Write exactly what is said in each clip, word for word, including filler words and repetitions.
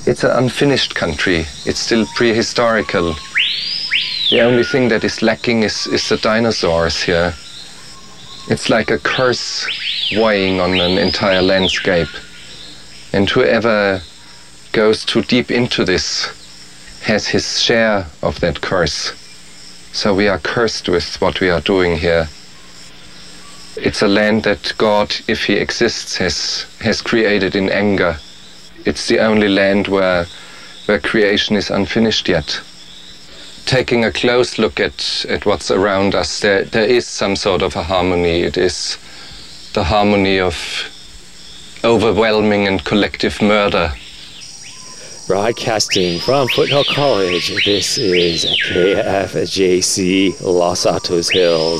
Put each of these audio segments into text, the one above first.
It's an unfinished country. It's still prehistorical. The only thing that is lacking is, is the dinosaurs here. It's like a curse weighing on an entire landscape. And whoever goes too deep into this has his share of that curse. So we are cursed with what we are doing here. It's a land that God, if he exists, has, has created in anger. It's the only land where, where creation is unfinished yet. Taking a close look at, at what's around us, there, there is some sort of a harmony. It is the harmony of overwhelming and collective murder. Broadcasting from Foothill College, this is K F J C Los Altos Hills.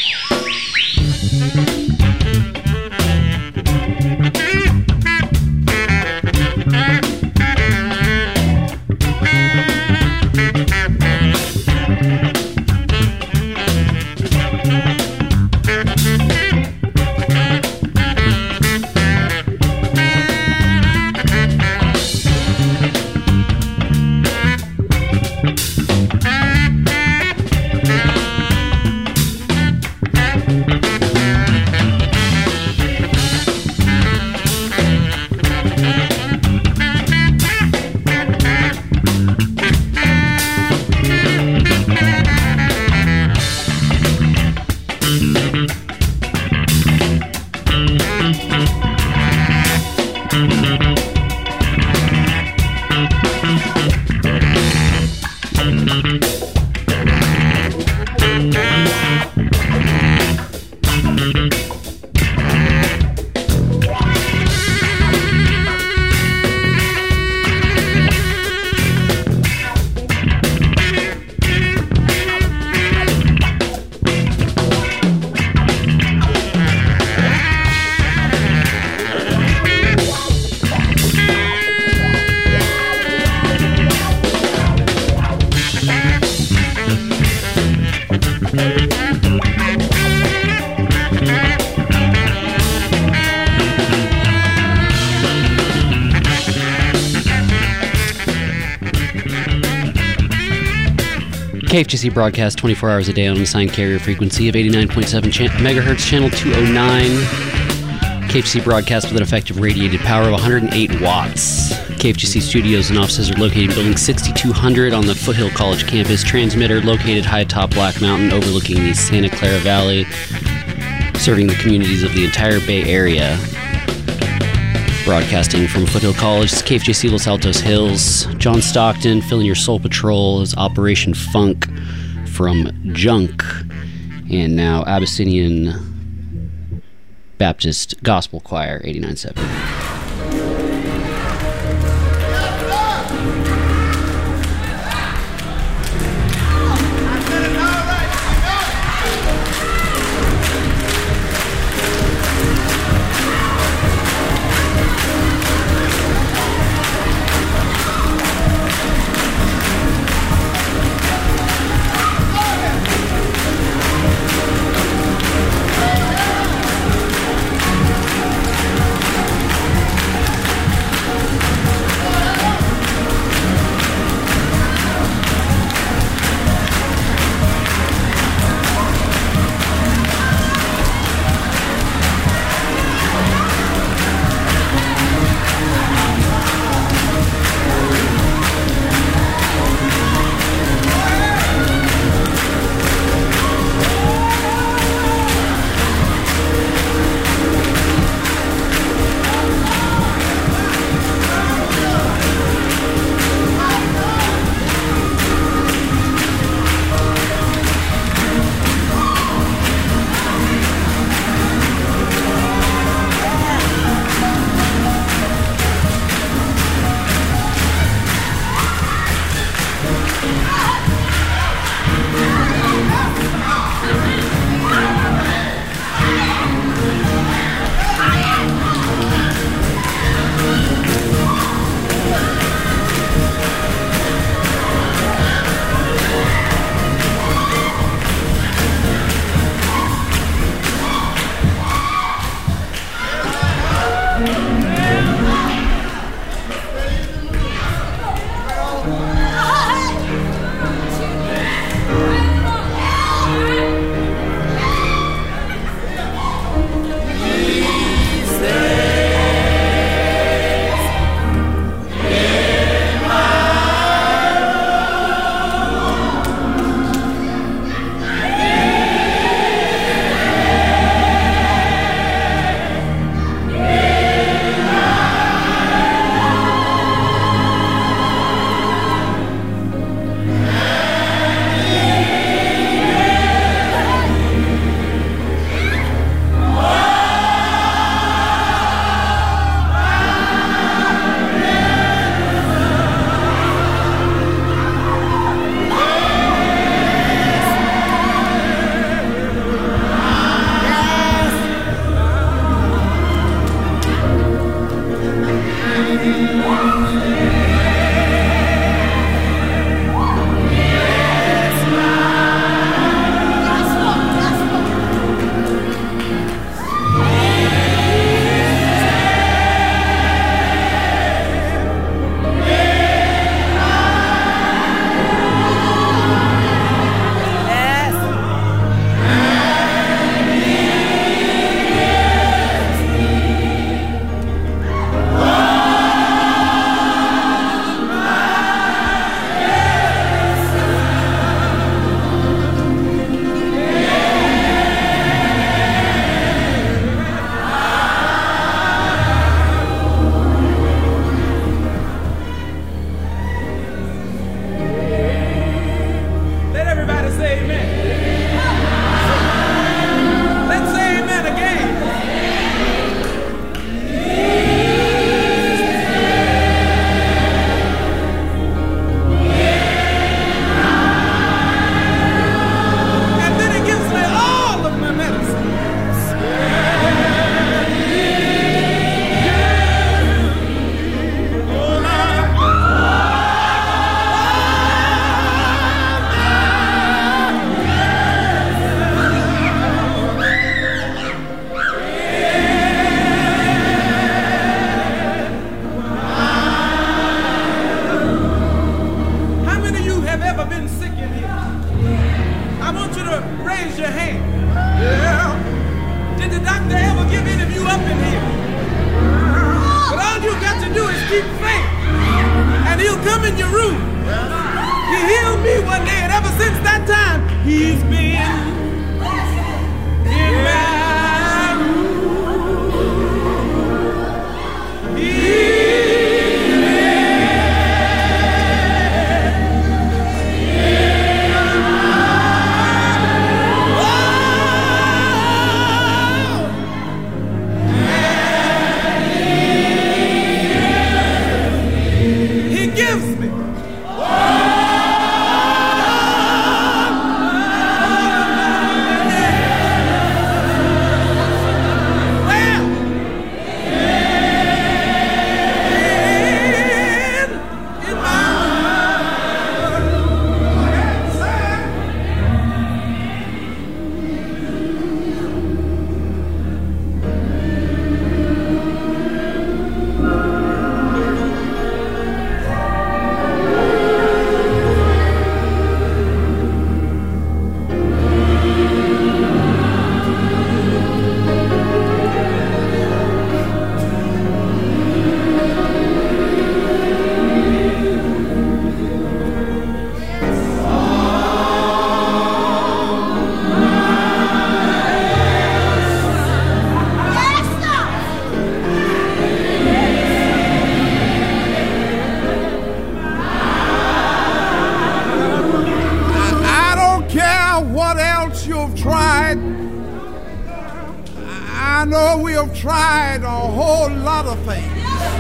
K F J C broadcast twenty-four hours a day on an assigned carrier frequency of eighty-nine point seven cha- megahertz, channel two oh nine. K F J C broadcast with an effective radiated power of one hundred eight watts. K F J C studios and offices are located in building sixty-two hundred on the Foothill College campus. Transmitter located high atop Black Mountain, overlooking the Santa Clara Valley, serving the communities of the entire Bay Area. Broadcasting from Foothill College, it's K F J C Los Altos Hills. John Stockton filling your Soul Patrol is Operation Funk from Junk. And now Abyssinian Baptist Gospel Choir, eighty-nine point seven. He's been in my room. He I know we have tried a whole lot of things.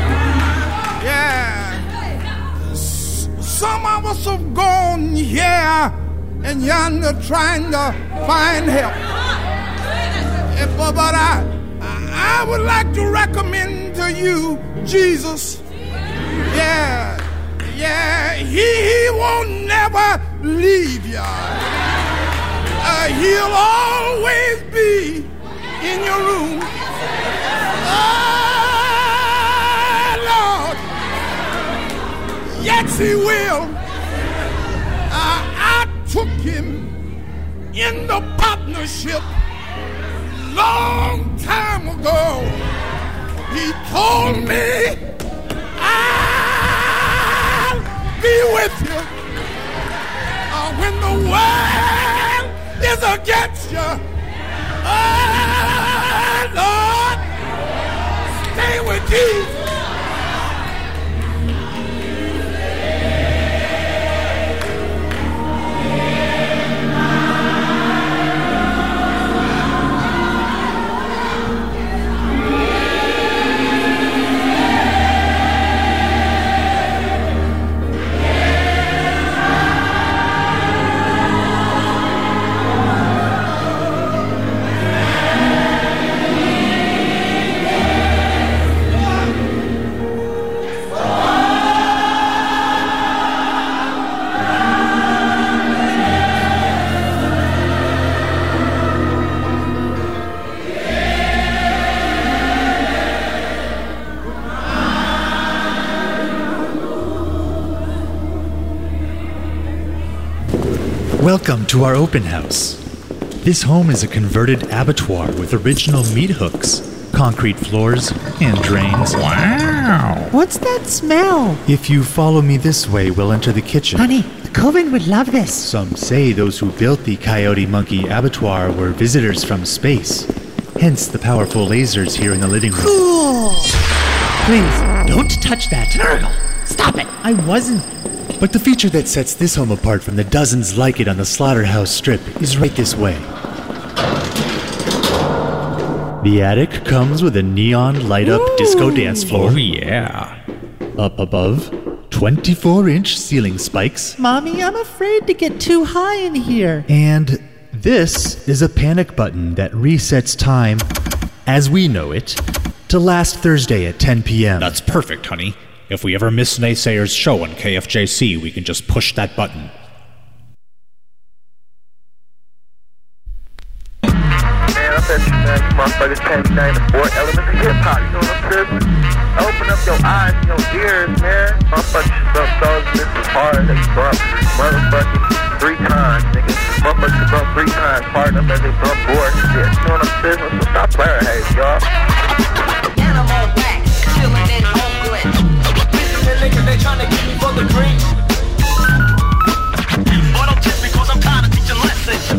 Yeah. S- some of us have gone here and yonder trying to find help. Yeah, but but I, I would like to recommend to you Jesus. Yeah. Yeah. He, he won't never leave you. Uh, he'll always be in your room. Oh, Lord. Yes, he will. Uh, I took him in the partnership long time ago. He told me, I'll be with you uh, when the world is against you. Oh, Lord, stay with Jesus. Welcome to our open house. This home is a converted abattoir with original meat hooks, concrete floors, and drains. Wow! What's that smell? If you follow me this way, we'll enter the kitchen. Honey, the Coven would love this. Some say those who built the Coyote Monkey abattoir were visitors from space. Hence the powerful lasers here in the living room. Cool! Please, don't touch that. Nurgle, stop it! I wasn't... But the feature that sets this home apart from the dozens like it on the Slaughterhouse Strip is right this way. The attic comes with a neon light-up disco dance floor. Oh, yeah. Up above, twenty-four inch ceiling spikes. Mommy, I'm afraid to get too high in here. And this is a panic button that resets time, as we know it, to last Thursday at ten p.m. That's perfect, honey. If we ever miss Naysayer's show on K F J C, we can just push that button. Man, I bet you, man, you motherfuckers can't name the four elements of hip-hop, you know what I'm saying? Open up your eyes and your ears, man. Motherfuckers bump those just as hard as they bump motherfucking three times, nigga. Motherfuckers bump three times hard enough as they bump board and shit. You know what I'm saying? So stop playing haze, y'all. Animal wax, chillin' in Oakland. They tryna get me for the green. But I'm just because I'm tired of teaching lessons.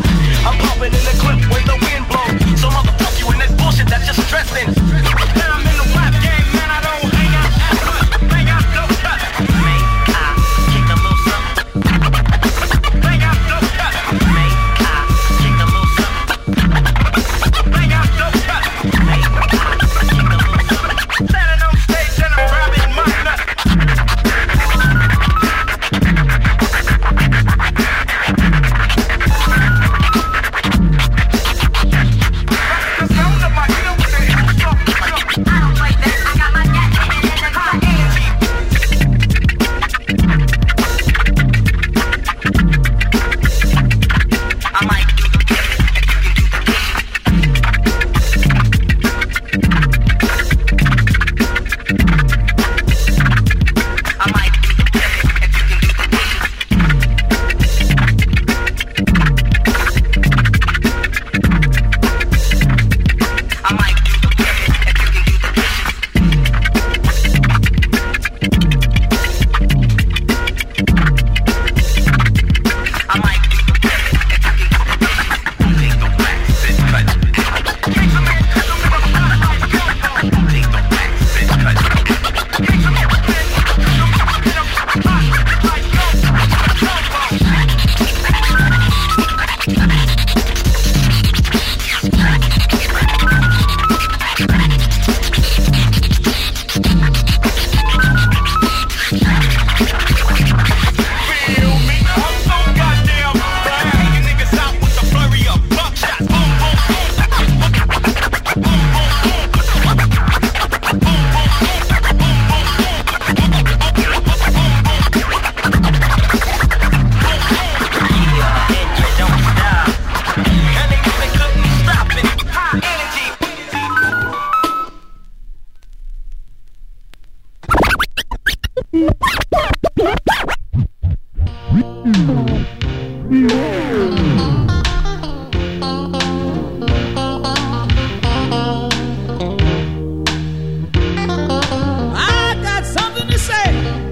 I got something to say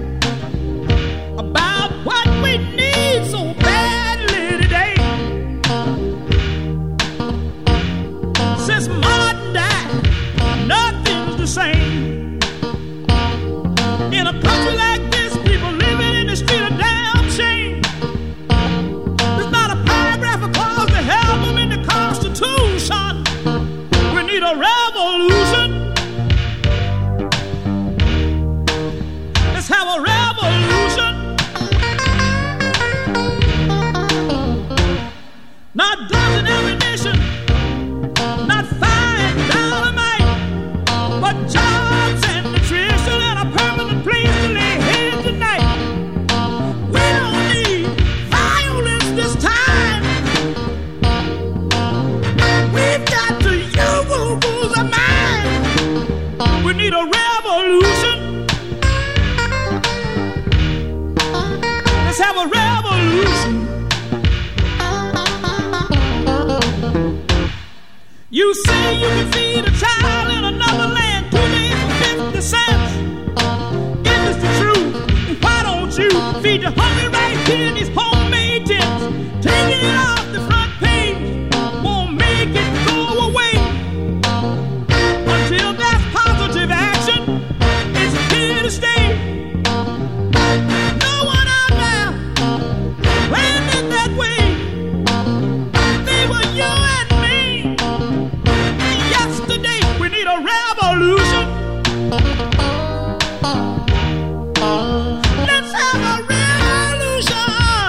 about what we need so badly today. Since Martin died, nothing's the same. In a country like this, people living in the street of damn shame. There's not a paragraph or clause to help them in the Constitution. We need a revolution. Let's have a revolution. Not guns and ammunition, not fine dynamite, but jobs and nutrition and a permanent place to lay head tonight. We don't need violence this time. We've got to use our mind. We need a revolution. Let's have a revolution. You say you can feed a child in another land two days for fifty cents. If it's the truth, why don't you feed the hungry right here in these homemade tents? Taking it off the front page won't make it go away. Until there's positive action, it's here to stay. No one out there planned it that way. They were you and me. Yesterday, we need a revolution. Let's have a revolution.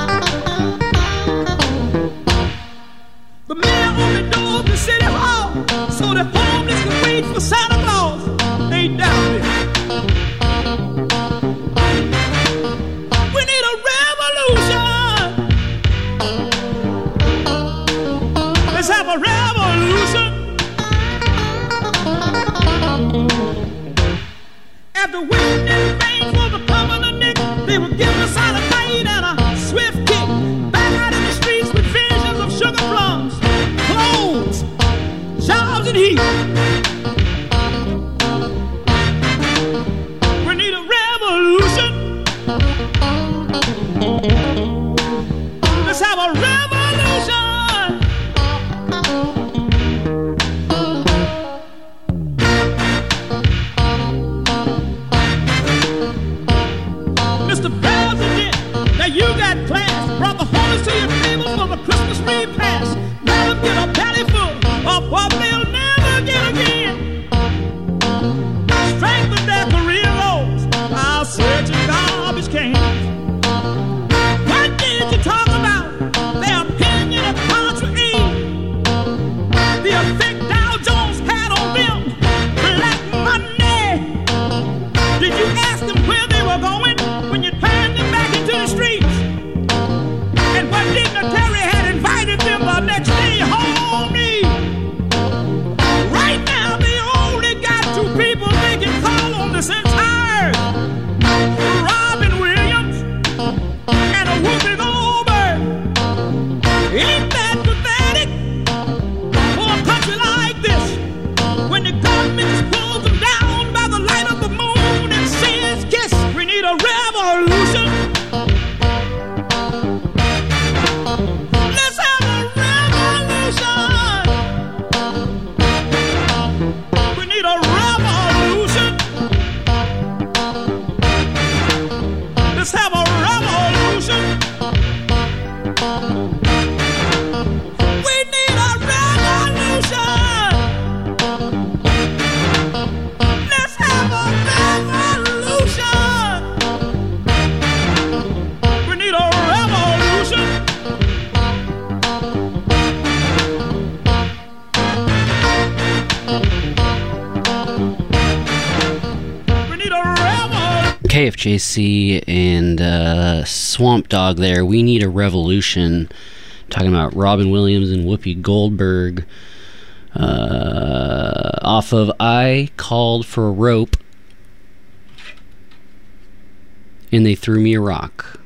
The mayor opened doors to City Hall so the homeless can wait for Santa Claus. They doubt it. We need a revolution. Let's have a revolution. After waiting in vain for the permanent nick, they were given a solid night and a swift kick. Back out in the streets with visions of sugar plums, clothes, jobs and heat. We need a revolution. Let's have a revolution. Mister President, now you got class. Brought the homeless to your table for the Christmas repast. Let them get a belly full of what they'll never get again. Strengthen their career goals while searching garbage cans. What did you talk about? Their opinion of country aid. The effect Dow Jones had on them. Black money. Did you ask them where they were going when you turned them back into the streets? And what dignitary had invited them the next day home to eat? Right now they only got two people they can call on this entire Robin Williams and a Whoopi Goldberg. Ain't that pathetic for a country like this when the government just pulls them down by the light of the moon and says, kiss, we need a revolution. Let's have a revolution. We need a revolution. Let's have a revolution. We need a revolution. Let's have a revolution. We need a revolution. We need a revolution. K F J C and uh, Swamp Dogg there. We need a revolution. Talking about Robin Williams and Whoopi Goldberg. Uh, off of I Called for a Rope. and they threw me a rock.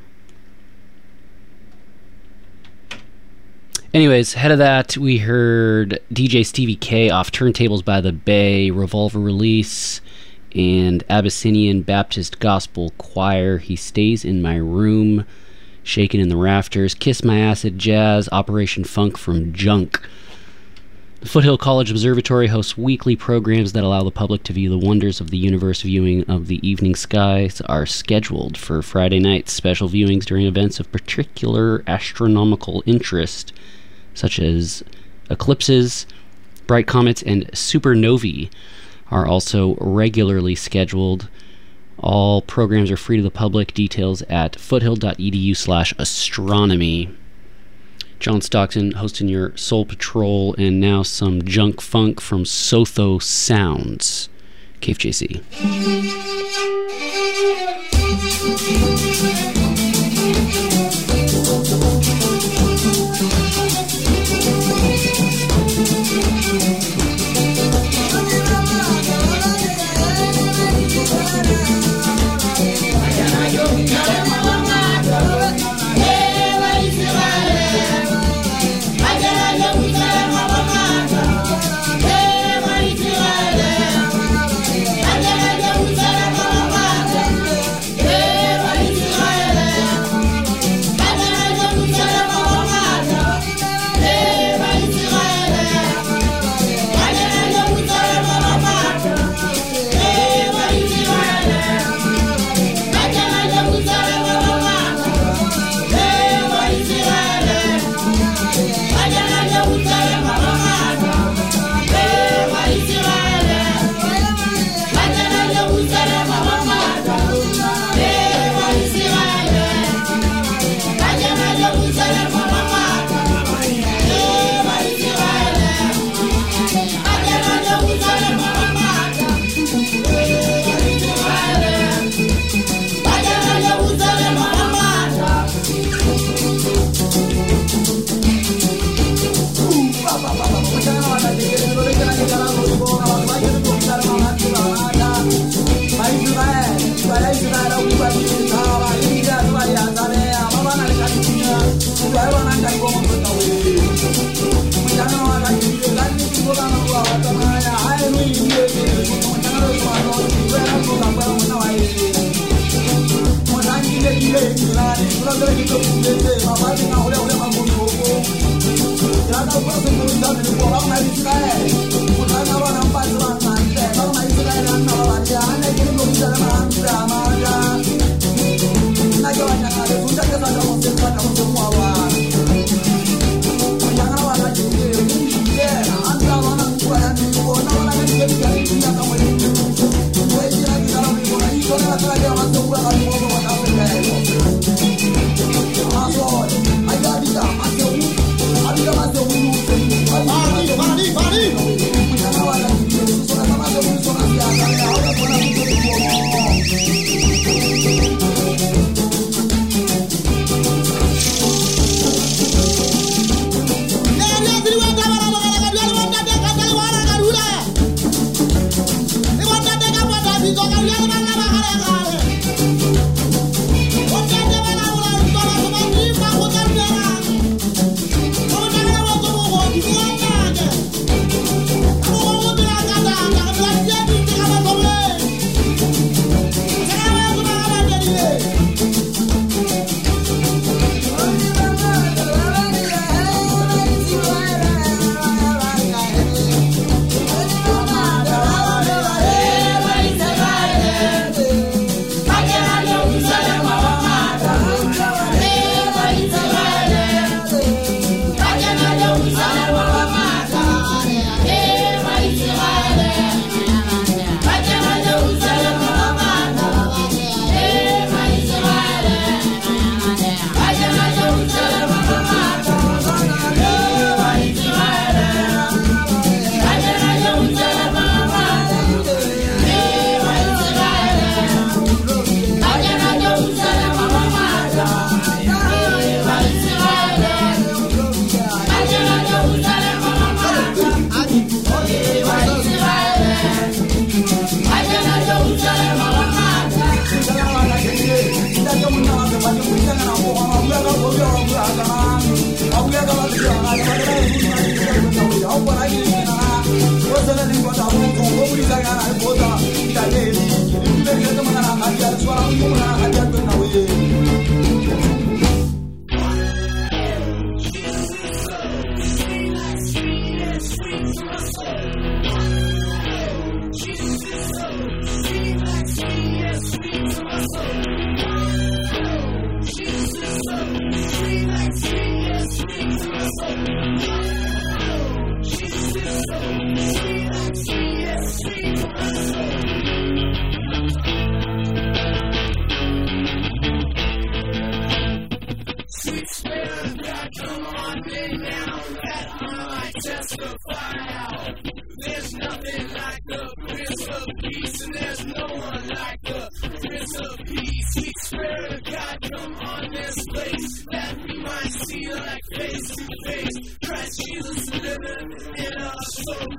Anyways, ahead of that, we heard D J Stevie K off Turntables by the Bay, Revolver Release, and Abyssinian Baptist Gospel Choir, He Stays in My Room, Shaking in the Rafters, Kiss My Acid Jazz, Operation Funk from Junk. The Foothill College Observatory hosts weekly programs that allow the public to view the wonders of the universe. Viewing of the evening skies are scheduled for Friday nights. Special viewings during events of particular astronomical interest, such as eclipses, bright comets, and supernovae, are also regularly scheduled. All programs are free to the public. Details at foothill.edu slash astronomy. John Stockton hosting your Soul Patrol, and now some junk funk from Sotho Sounds. K F J C.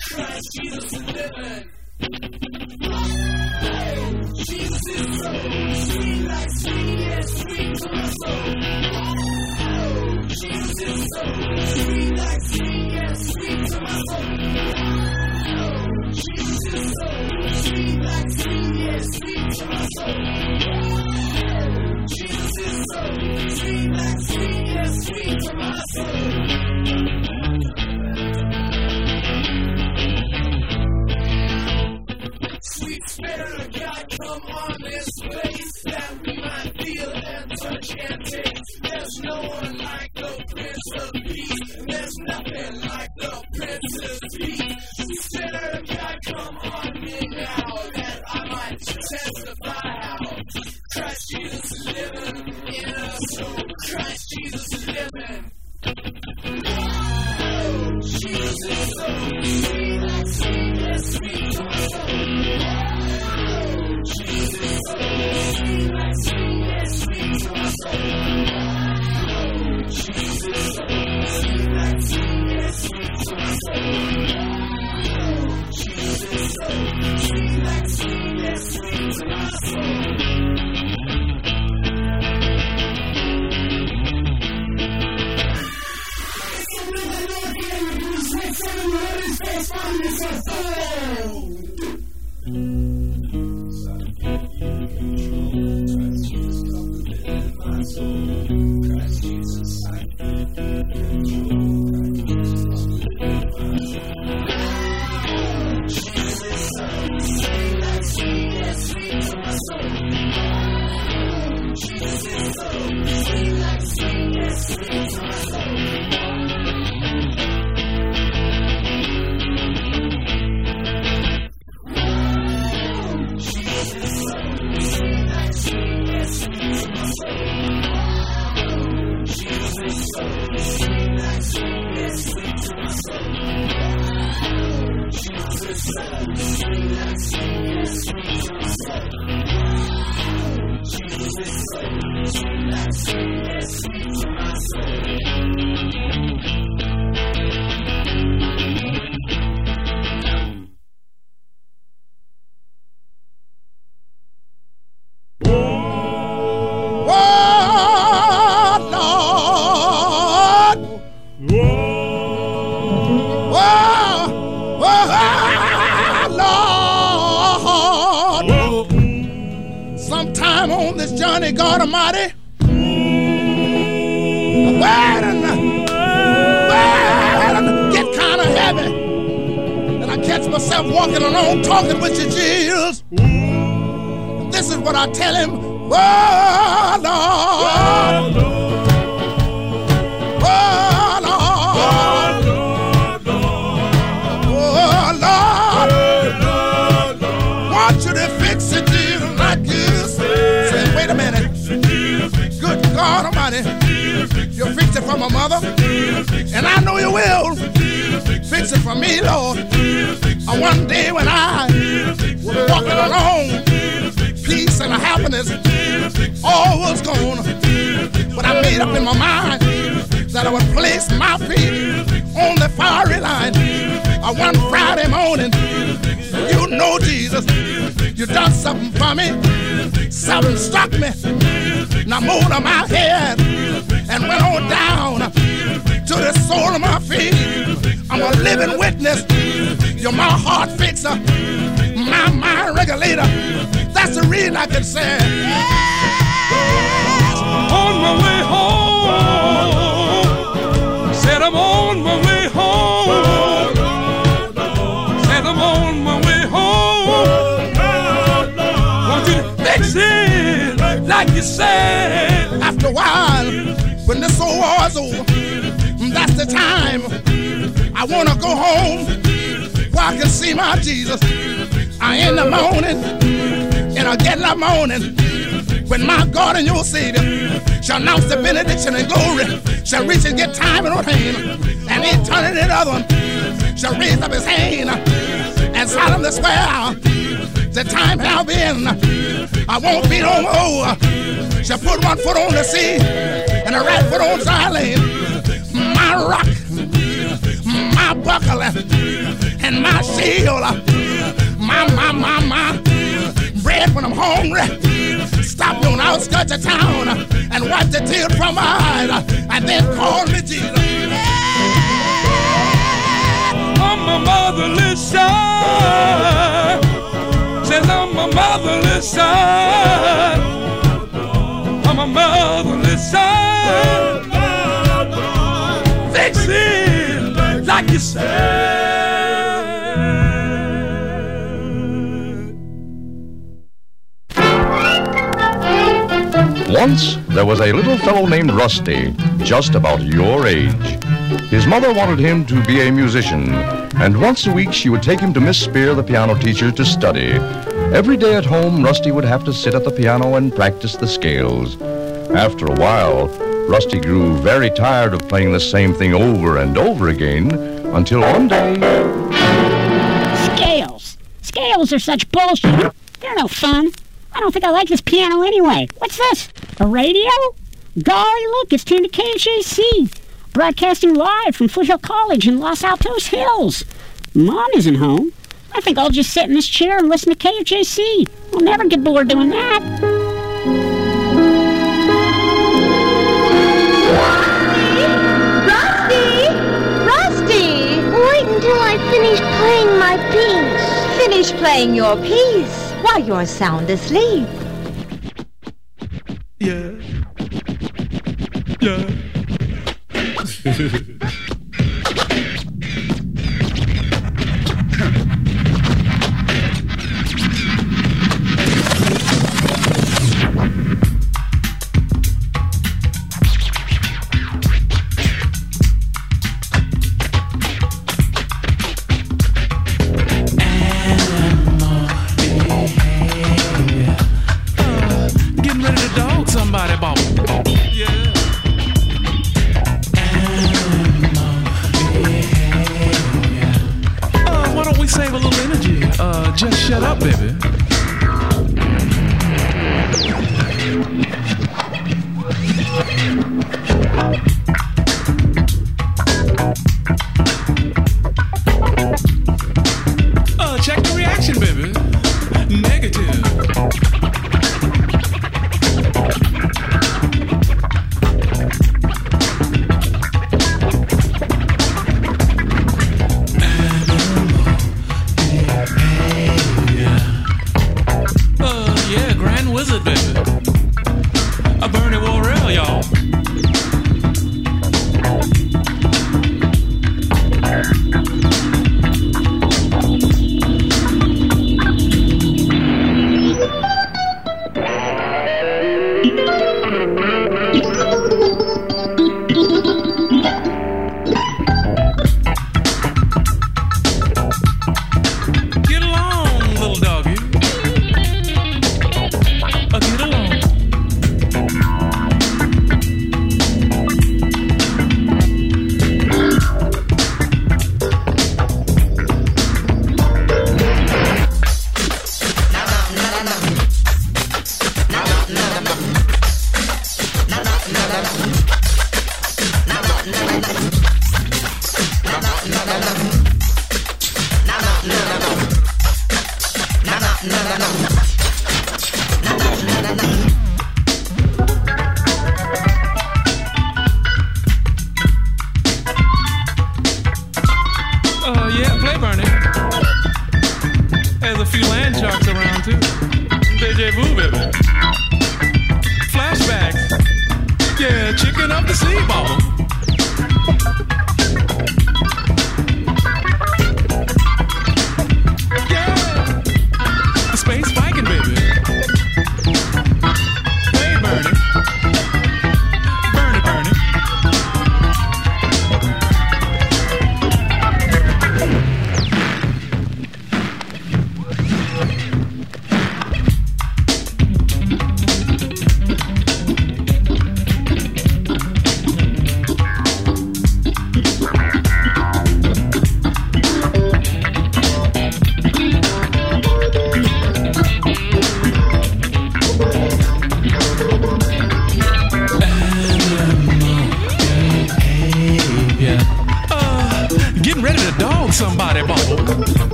Christ Jesus is living. Jesus is so sweet, like sweet, yes, sweet to my soul. Jesus is so sweet, like sweet, yes, sweet to my soul. Jesus is so sweet, like sweet, yes, sweet to my soul. Jesus is so sweet, like sweet, yes, sweet to my soul. Sweet Spirit of God, come on this place that we might feel and touch and taste. There's no one like the Prince of Peace. There's nothing like the Prince's Peace. Sweet Spirit of God, come on me now that I might testify how Christ Jesus is living in us. So Christ Jesus is living. Oh, Jesus is so sweet, like sweet, yes, sweet to my soul. Oh, Jesus is so sweet, like sweet, yes, sweet to my soul. Oh, Jesus is so sweet, like sweet, yes, sweet to my soul. Oh, Jesus is so sweet, like sweet, yes, sweet to my soul. God Almighty, burden, burden, get kind of heavy, and I catch myself walking along talking with you, Jesus. And this is what I tell him: oh Lord, oh Lord, oh Lord, want you to fix it, Jesus, like you said. Say, wait a minute. Good God Almighty, you fix it for my mother, and I know you will fix it for me, Lord. And one day when I was walking along, peace and happiness, all was gone. But I made up in my mind that I would place my feet on the fiery line. I one Friday morning, you know, Jesus, you done something for me. Something struck me. Now moved on my head and went on down to the sole of my feet. I'm a living witness. You're my heart fixer, my mind regulator. That's the reason I can say, yes. On my way home, said I'm on my way home, said I'm on my way home. Want you to fix it like you said. After a while, when this old war's over, that's the time I want to go home where I can see my Jesus. I in the morning, and again that morning, when my God and your Savior shall announce the benediction and glory, shall reach and get time in one hand, and eternity in the other one, shall raise up his hand and solemnly swear, the time have been, I won't be no more. Shall put one foot on the sea and the right foot on dry land. My rock, my buckle and my seal. My, my, my, my bread when I'm hungry. Stop on the outskirts of town and wipe the tears from my eyes and then call me Jesus. I'm a motherless son. Says I'm a motherless son. I'm a motherless son. Fix it like you said. Once there was a little fellow named Rusty, just about your age. His mother wanted him to be a musician, and once a week she would take him to Miss Spear, the piano teacher, to study. Every day at home, Rusty would have to sit at the piano and practice the scales. After a while, Rusty grew very tired of playing the same thing over and over again, until one day... Scales! Scales are such bullshit! They're no fun! I don't think I like this piano anyway. What's this? A radio? Golly, look, it's tuned to K F J C. Broadcasting live from Foothill College in Los Altos Hills. Mom isn't home. I think I'll just sit in this chair and listen to K F J C. I'll never get bored doing that. Rusty! Rusty! Wait until I finish playing my piece. Finish playing your piece? While you're sound asleep. Yeah. Yeah. Somebody bought yeah. Uh, why don't we save a little energy? Uh, just shut up, baby. Uh, check the reaction, baby. Negative. Wizard, baby. A Bernie Worrell, y'all. Get along, little doggy. Get along. Uh, yeah, play Bernie. There's a few land sharks around too. Deja vu, baby. Flashbacks. Yeah, chicken up the sea, bobble. Yeah, the space Viking, baby. Hey, Bernie. Bernie, Bernie.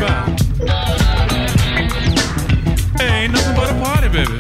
about? Hey, ain't nothing but a party, baby.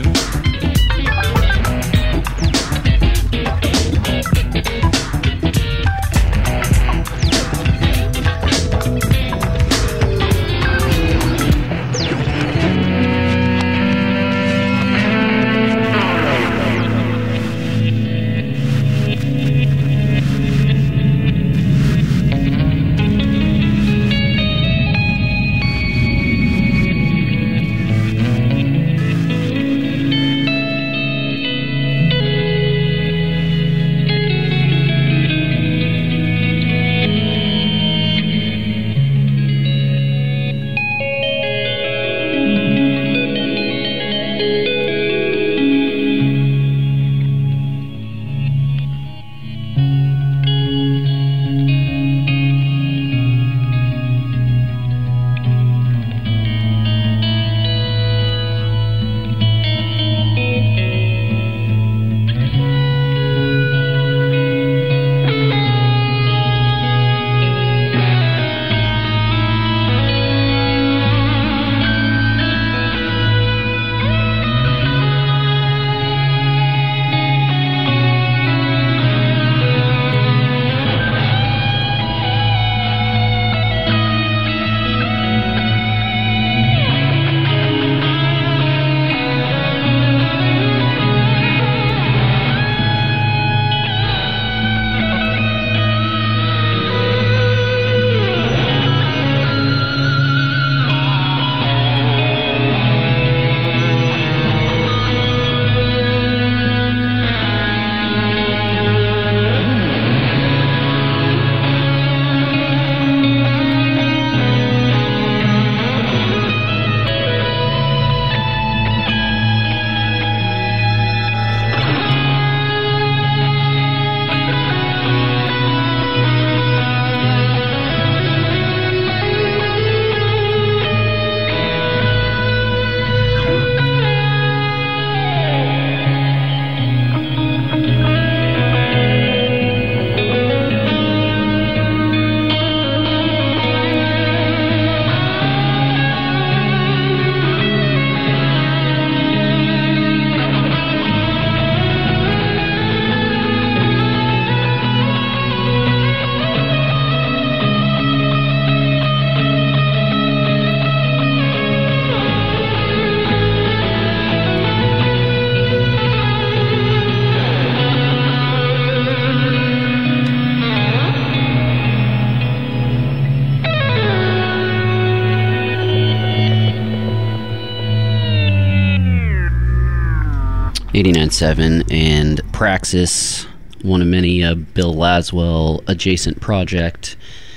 eighty-nine point seven and Praxis, one of many uh, Bill Laswell adjacent project.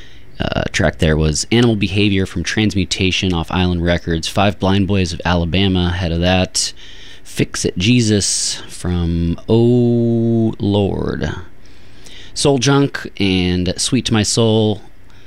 Uh, track there was Animal Behavior from Transmutation off Island Records. Five Blind Boys of Alabama ahead of that. Fix It Jesus from Oh Lord. Soul Junk and Sweet to My Soul.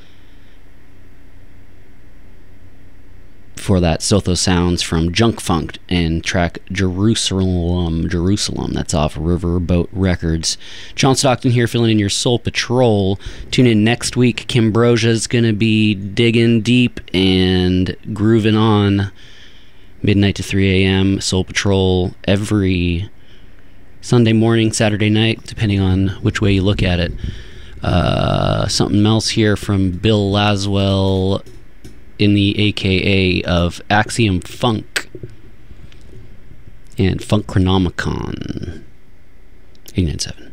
Before that, Sotho Sounds from Junk Funk and track Jerusalem. Jerusalem. That's off Riverboat Records. John Stockton here filling in your Soul Patrol. Tune in next week. Kimbrosia's going to be digging deep and grooving on midnight to three a.m. Soul Patrol every Sunday morning, Saturday night, depending on which way you look at it. Uh, something else here from Bill Laswell in the A K A of Axiom Funk and Funk Chronomicon. eighty-nine point seven.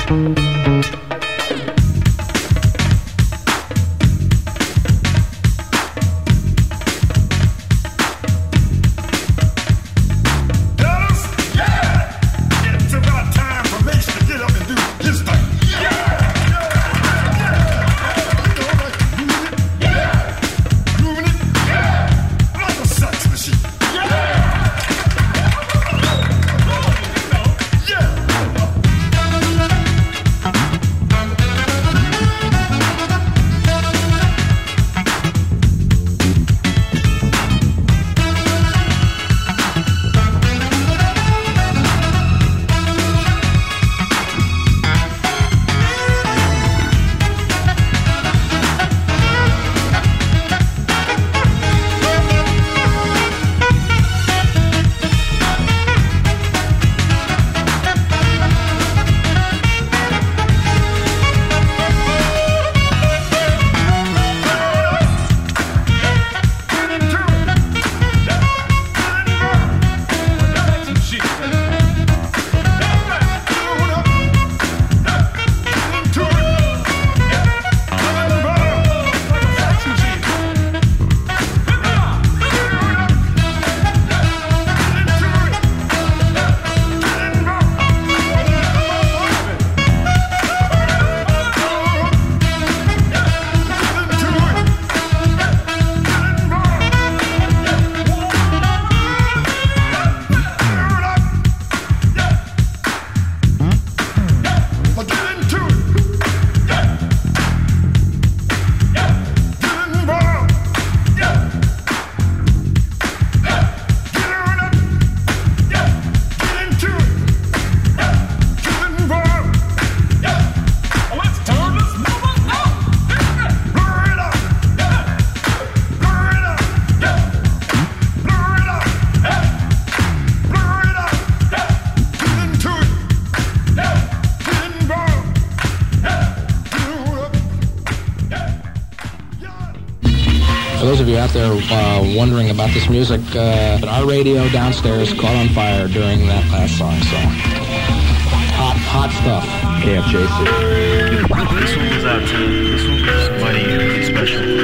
For those of you out there uh, wondering about this music, uh, our radio downstairs caught on fire during that last song, so hot, hot stuff. K F J C. This one was out too. This one was mighty special.